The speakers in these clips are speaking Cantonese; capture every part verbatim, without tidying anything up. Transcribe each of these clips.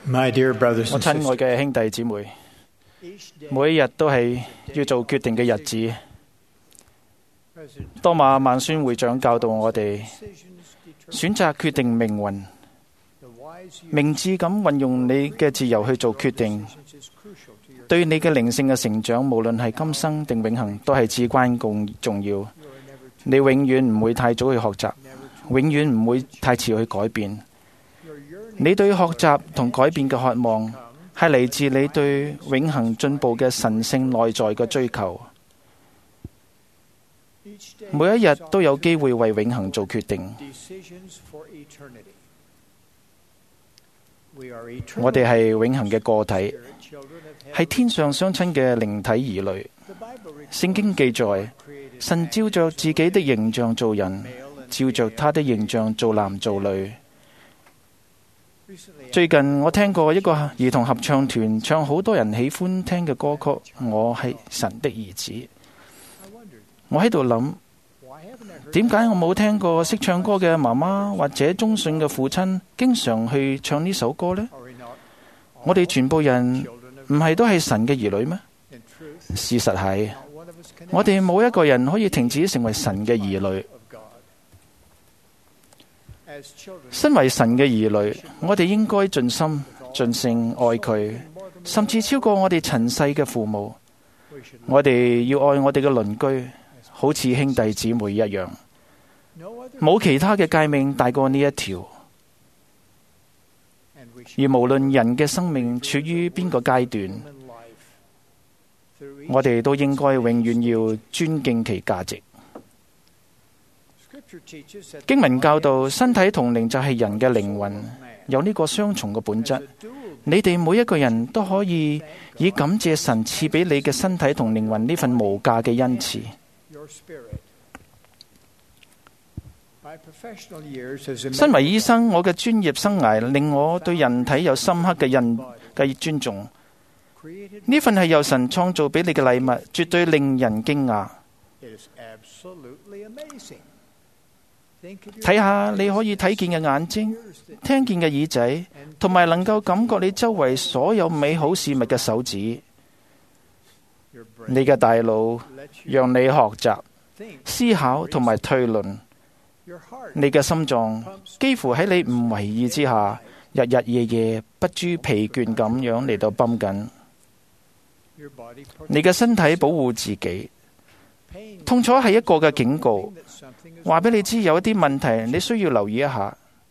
My dear brothers 我 and 親愛 sisters, 嘅兄弟姊妹，每一日都係要做決定嘅日子。多馬萬宣會長教導我哋，選擇決定命運，明智咁運用你嘅自由去做決定，對你嘅靈性嘅成長，無論係今生定永恆，都係至關共重要。你永遠唔會太早去學習，永遠唔會太遲去改變。你對學習同改變嘅渴望，係嚟自你對永恆進步嘅神聖內在嘅追求。每一日都有機會為永恆做決定。我哋係永恆嘅個體，係天上相親嘅靈體兒女。聖經記載，神照着自己的形象造人，照着他的形象造男造女。最近我聽過一個兒童合唱團唱好多人喜歡聽嘅歌曲《我係神的兒子》。我喺度諗，點解我冇聽過識唱歌嘅媽媽或者忠信嘅父親經常去唱呢首歌呢？我哋全部人唔係都係神嘅兒女咩？事實係，我哋冇一個人可以停止成為神嘅兒女。身為神嘅兒女，我哋應該盡心盡性愛佢，甚至超過我哋塵世嘅父母。我哋要愛我哋嘅鄰居，好似兄弟姊妹一樣。冇其他嘅誡命大過呢一條。而無論人嘅生命處於邊個階段，我哋都應該永遠要尊敬其價值。經文教導，身體同靈就係人嘅靈魂，有呢個雙重嘅本質。你哋每一個人都可以以感謝神賜俾你嘅身體同靈魂呢份無價嘅恩賜。身為醫生，我嘅專業生涯令我對人體有深刻嘅印嘅尊重。呢份係由神創造俾你嘅禮物，絕對令人驚訝。睇下你可以睇見嘅眼睛，聽見嘅耳仔，同埋能夠感覺你周圍所有美好事物嘅手指。你嘅大腦讓你學習、思考同埋推論。你嘅心臟幾乎喺你唔為意之下，日日夜夜不知疲倦咁樣嚟到繃緊。你嘅身體保護自己，痛楚係一個嘅警告，話俾你知有一啲問題你需要留意一下。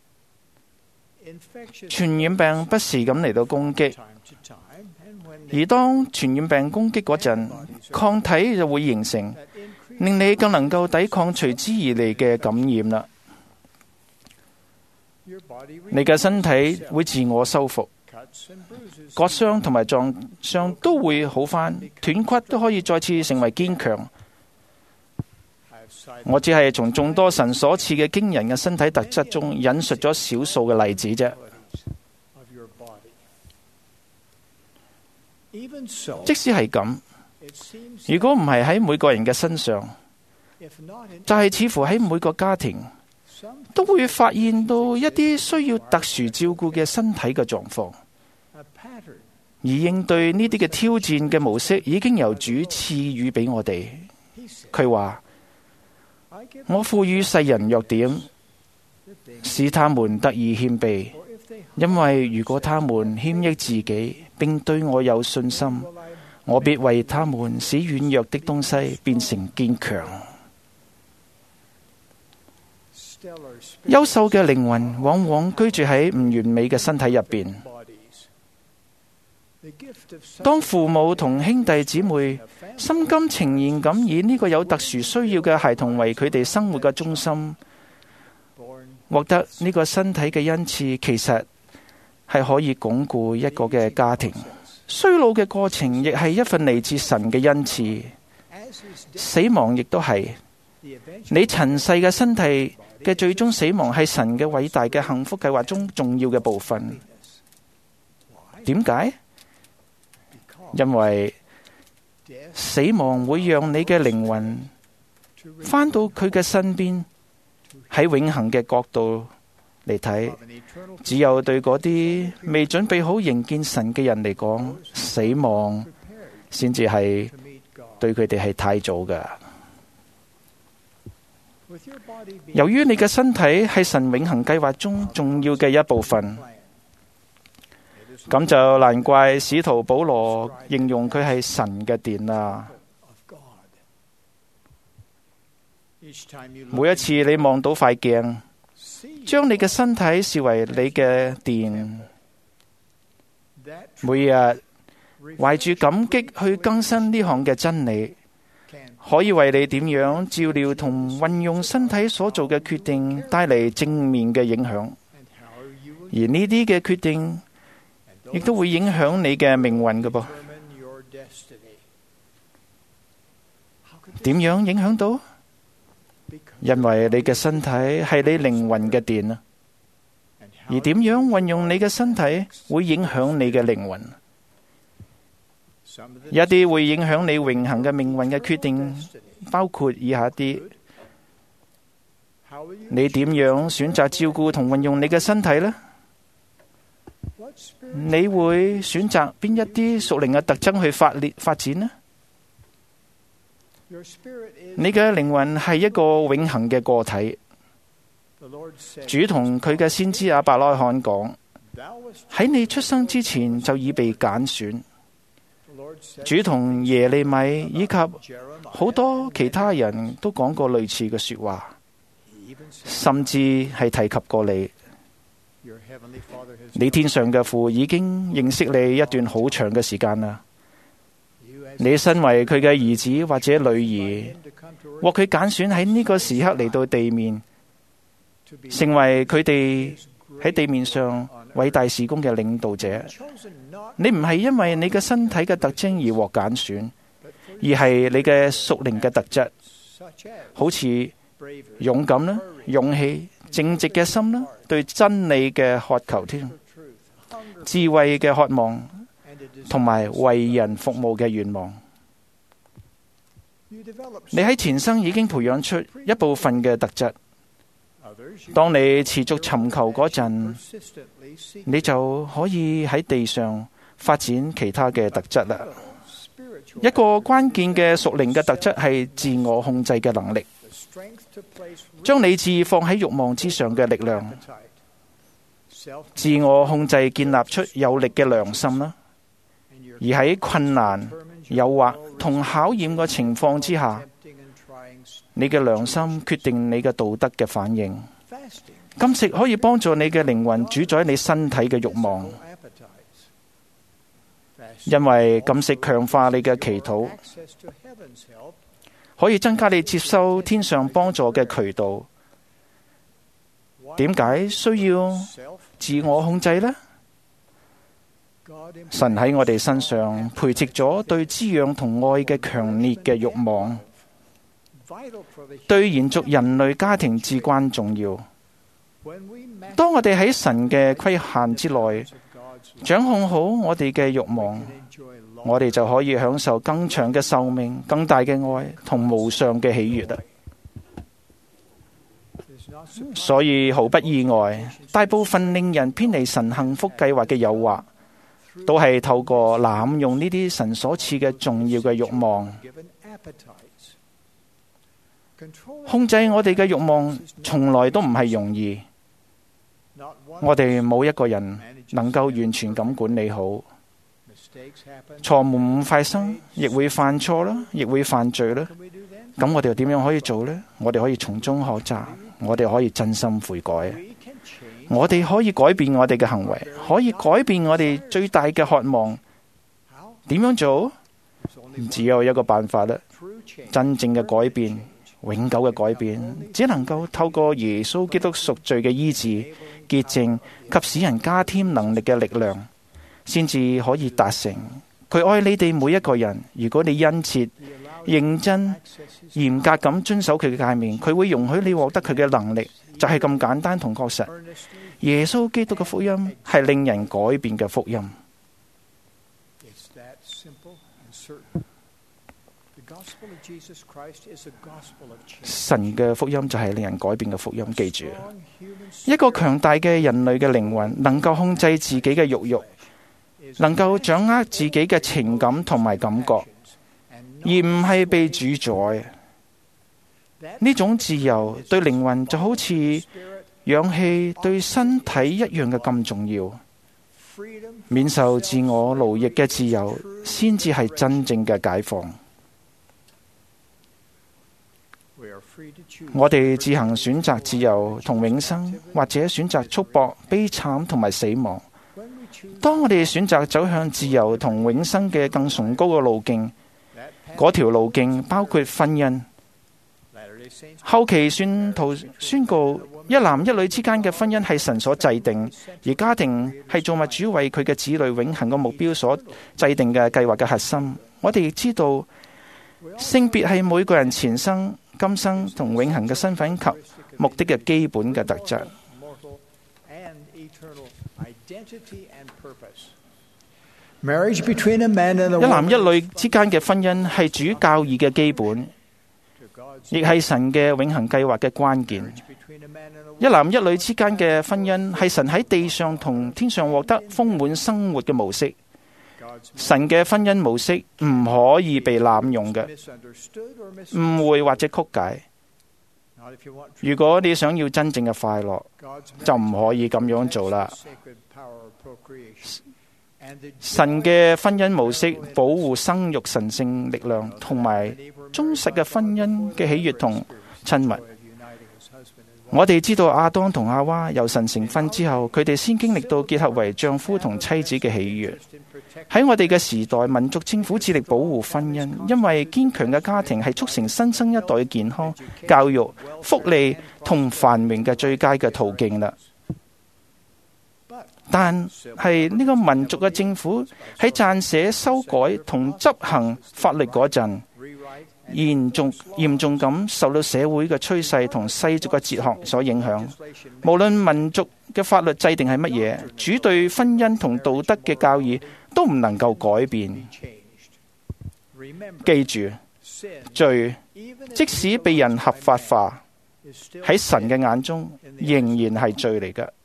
傳染病不時咁嚟到攻擊，而當傳染病攻擊嗰陣，抗體就會形成，令你更能夠抵抗隨之而嚟嘅感染啦。你嘅身體會自我修復，割傷同埋撞傷都會好返，斷骨都可以再次成為堅強。我只係從眾多神所賜嘅驚人嘅身體特質中引述咗少數嘅例子啫。即使係咁，如果唔係喺每個人嘅身上，就係似乎喺每個家庭都會發現到一啲需要特殊照顧嘅身體嘅狀況。而應對呢啲嘅挑戰嘅模式已經由主賜予俾我哋。佢話：我賦予世人弱點，使他們得以謙卑。因為如果他們謙抑自己，並對我有信心，我必為他們使軟弱的東西變成堅強。優秀嘅靈魂往往居住喺唔完美嘅身體入邊。當父母同兄弟姊妹心甘情願咁以呢個有特殊需要嘅孩童為佢哋生活嘅中心，獲得呢個身體嘅恩賜，其實係可以鞏固一個嘅家庭。衰老嘅過程亦係一份嚟自神嘅恩賜，死亡亦都係。你塵世嘅身體嘅最終死亡係神嘅偉大嘅幸福計劃中重要嘅部分。點解？因為死亡會讓你嘅靈魂返到佢嘅身邊，喺永恆嘅國度嚟睇，只有對嗰啲未準備好迎見神嘅人嚟講，死亡先至係對佢哋係太早㗎。由於你嘅身體係神永恆計劃中重要嘅一部分，咁就難怪使徒保羅形容佢係神嘅殿啦。每一次你望到塊鏡，將你嘅身體視為你嘅殿，每日懷住感激去更新呢項嘅真理，可以為你點樣照料同運用身體所做嘅決定帶嚟正面嘅影響。而呢啲嘅決定亦都會影響你嘅命運嘅噃。點樣影響到？因為你嘅身體係你靈魂嘅殿啊。而點樣運用你嘅身體會影響你嘅靈魂。一啲會影響你永恆嘅命運嘅決定，包括以下啲：你點樣選擇照顧同運用你嘅身體呢？你會選擇邊一啲屬靈嘅特徵去發烈發展呢？你嘅靈魂係一個永恆嘅個體。主同佢嘅先知亞伯拉罕講：喺你出生之前就已被揀選。主同耶利米以及好多其他人都講過類似嘅說話，甚至係提及過你。你天上嘅父已經認識你一段好長嘅時間啦。你身為佢嘅兒子或者女兒，獲佢揀選喺呢個時刻嚟到地面，成為佢哋喺地面上偉大事工嘅領導者。你唔係因為你嘅身體嘅特徵而獲揀選，而係你嘅屬靈嘅特質，好似勇敢啦、勇氣、正直嘅心啦、對真理嘅渴求添、智慧嘅渴望，同埋為人服務嘅願望。你喺前生已經培養出一部分嘅特質，當你持續尋求嗰陣，你就可以喺地上發展其他嘅特質啦。一個關鍵嘅屬靈嘅特質係自我控制嘅能力，將理智放喺慾望之上嘅力量。自我控制建立出有力嘅良心啦，而喺困難、誘惑同考驗嘅情況之下，你嘅良心決定你嘅道德嘅反應。禁食可以幫助你嘅靈魂主宰你身體嘅慾望，因為禁食強化你嘅祈禱，可以增加你接收天上幫助嘅渠道。點解需要自我控制呢？神喺我哋身上培植咗對滋養同愛嘅強烈嘅慾望，對延續人類家庭至關重要。當我哋喺神嘅規限之內，掌控好我哋嘅慾望，我哋就可以享受更長嘅壽命、更大嘅愛同無上嘅喜悅啦。所以毫不意外，大部分令人偏離神幸福計劃嘅誘惑，都係透過濫用呢啲神所賜嘅重要嘅慾望。控制我哋嘅慾望從來都唔係容易，我哋冇一個人能夠完全咁管理好。錯誤發生，亦會犯錯啦，亦會犯罪啦。咁我哋又點樣可以做呢？我哋可以從中學習，我哋可以真心悔改，我哋可以改變我哋嘅行為，可以改變我哋最大嘅渴望。點樣做？只有一個辦法啦，真正嘅改變，永久嘅改變，只能夠透過耶穌基督贖罪嘅醫治、潔淨及使人加添能力嘅力量，先至可以達成。佢愛你哋每一個人，如果你殷切、認真、嚴格咁遵守佢嘅誡命，佢會容許你獲得佢嘅能力，就係咁簡單同確實。耶穌基督嘅福音係令人改變嘅福音。 神嘅福音就係令人改變嘅福音。記住，一個強大嘅人類嘅靈魂能夠控制自己嘅慾慾，能夠掌握自己嘅情感同埋感覺，而唔係被主宰。呢種自由對靈魂就好似氧氣對身體一樣嘅咁重要。免受自我奴役嘅自由，先至係真正嘅解放。我哋自行選擇自由同永生，或者選擇束縛、悲慘同埋死亡。當我哋選擇走向自由同永生嘅更崇高嘅路徑，嗰條路徑包括婚姻。後期宣徒宣告，一男一女之間嘅婚姻係神所制定，而家庭係造物主為佢嘅子女永恆嘅目標所制定嘅計劃嘅核心。我哋亦知道，性別係每個人前生、今生同永恆嘅身份及目的嘅基本嘅特質。一男一女之間嘅婚姻係主教義嘅基本，亦係神嘅永恆計劃嘅關鍵。一男一女之間嘅婚姻係神喺地上同天上獲得豐滿生活嘅模式。神嘅婚姻模式唔可以被濫用嘅、誤會或者曲解。如果你想要真正嘅快樂，就唔可以咁樣做啦。神嘅婚姻模式保護生育神聖力量，同埋忠實嘅婚姻嘅喜悅同親密。我哋知道亞當同夏娃由神成婚之後，佢哋先經歷到結合為丈夫同妻子嘅喜悅。喺我哋嘅時代，民族政府致力保護婚姻，因為堅強嘅家庭係促成新生一代嘅健康、教育、福利同繁榮嘅最佳嘅途徑啦。但係呢個民族嘅政府喺撰寫、修改同執行法律嗰陣，嚴重嚴重咁受到社會嘅趨勢同世俗嘅哲學所影響。無論民族嘅法律制定係乜嘢，主對婚姻同道德嘅教義都唔能夠改變。記住，罪即使被人合法化，喺神嘅眼中仍然係罪嚟嘅。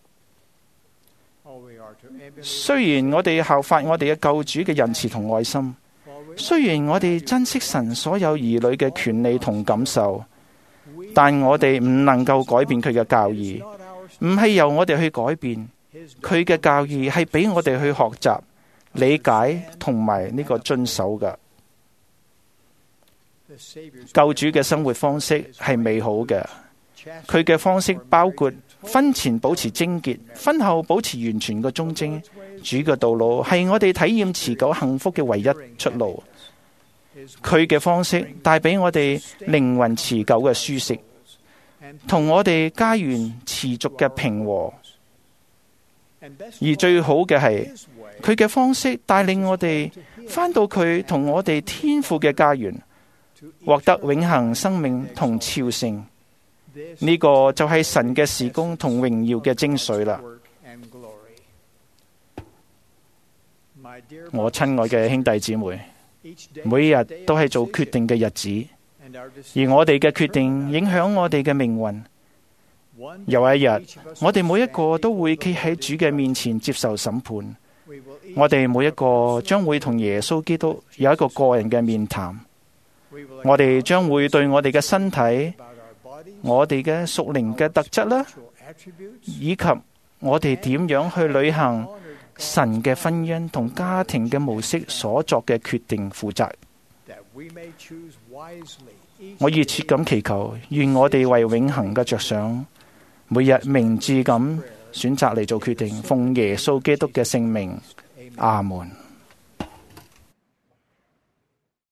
雖然我哋效法我哋嘅救主嘅仁慈同愛心，雖然我哋珍惜神所有兒女嘅權利同感受，但我哋唔能夠改變佢嘅教義，唔係由我哋去改變佢嘅教義，係俾我哋去學習、理解同埋呢個遵守嘅。救主嘅生活方式係美好嘅，佢嘅方式包括婚前保持貞潔，婚後保持完全嘅忠貞。主嘅道路係我哋體驗持久幸福嘅唯一出路。佢嘅方式帶俾我哋靈魂持久嘅舒適，同我哋家園持續嘅平和。而最好嘅係，佢嘅方式帶領我哋返到佢同我哋天父嘅家園，獲得永恆生命同朝聖。呢個就係神嘅事工同榮耀嘅精髓啦。我親愛嘅兄弟姊妹，每日都係做決定嘅日子，而我哋嘅決定影響我哋嘅命運。有一日，我哋每一個都會企喺主嘅面前接受審判。我哋每一個將會同耶穌基督有一個個人嘅面談。我哋將會對我哋嘅身體、我哋嘅屬靈嘅特質啦，以及我哋點樣去履行神嘅婚姻同家庭嘅模式所作嘅決定負責。我熱切咁祈求，願我哋為永恆嘅着想，每日明智咁選擇嚟做決定，奉耶穌基督嘅聖名，阿門。